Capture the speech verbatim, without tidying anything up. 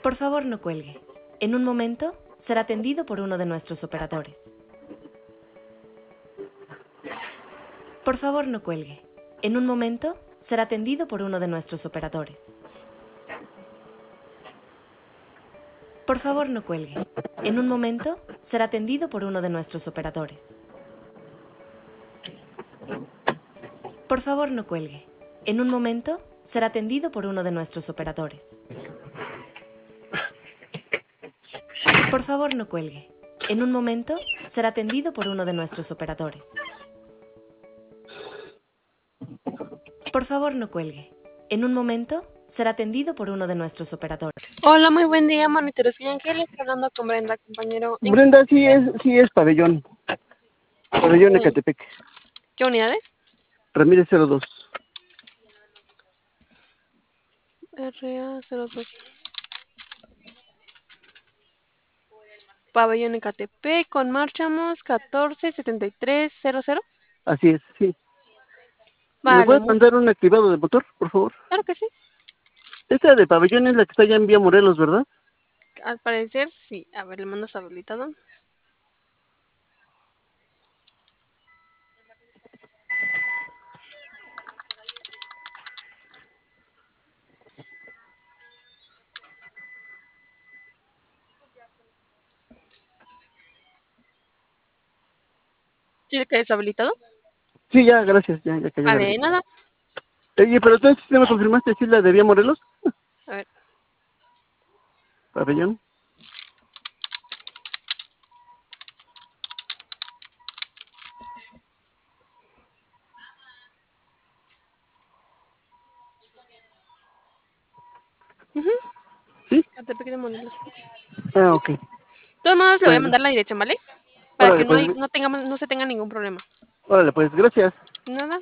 Por favor, no cuelgue. En un momento será atendido por uno de nuestros operadores. Por favor, no cuelgue. En un momento será atendido por uno de nuestros operadores. Por favor, no cuelgue. En un momento será atendido por uno de nuestros operadores. Por favor, no cuelgue. En un momento será atendido por uno de nuestros operadores. Por favor, no cuelgue. En un momento será atendido por uno de nuestros operadores. Por favor, no cuelgue. En un momento será atendido por uno de nuestros operadores. Hola, muy buen día, monitores y ángeles. Hablando con Brenda, compañero. ¿En Brenda, sí es, sí es pabellón. Pabellón Ecatepec. qué unidades? Ramírez cero dos. R A cero dos. Pabellón Ecatepec, con marchamos catorce setenta y tres cero cero. Así es, sí. ¿Me Vale, puedes mu- mandar un activado de motor, por favor? claro que sí. Esta de pabellón es la que está allá en Vía Morelos, ¿verdad? Al parecer, sí. A ver, le mando su habilitado. ¿Sí que deshabilitado? Sí, ya, gracias, ya, ya cayó la Vale, ley. nada. Oye, pero entonces, ¿sí me confirmaste si es la de Vía Morelos? A ver. Pabellón. Ujú. ¿Sí? Ecatepec de Morelos. Ah, ok. De todos modos, le voy a Bueno, mandar la dirección, ¿vale? Para que órale, no, pues, hay, no, tengamos, no se tenga ningún problema. órale, pues, gracias. Nada.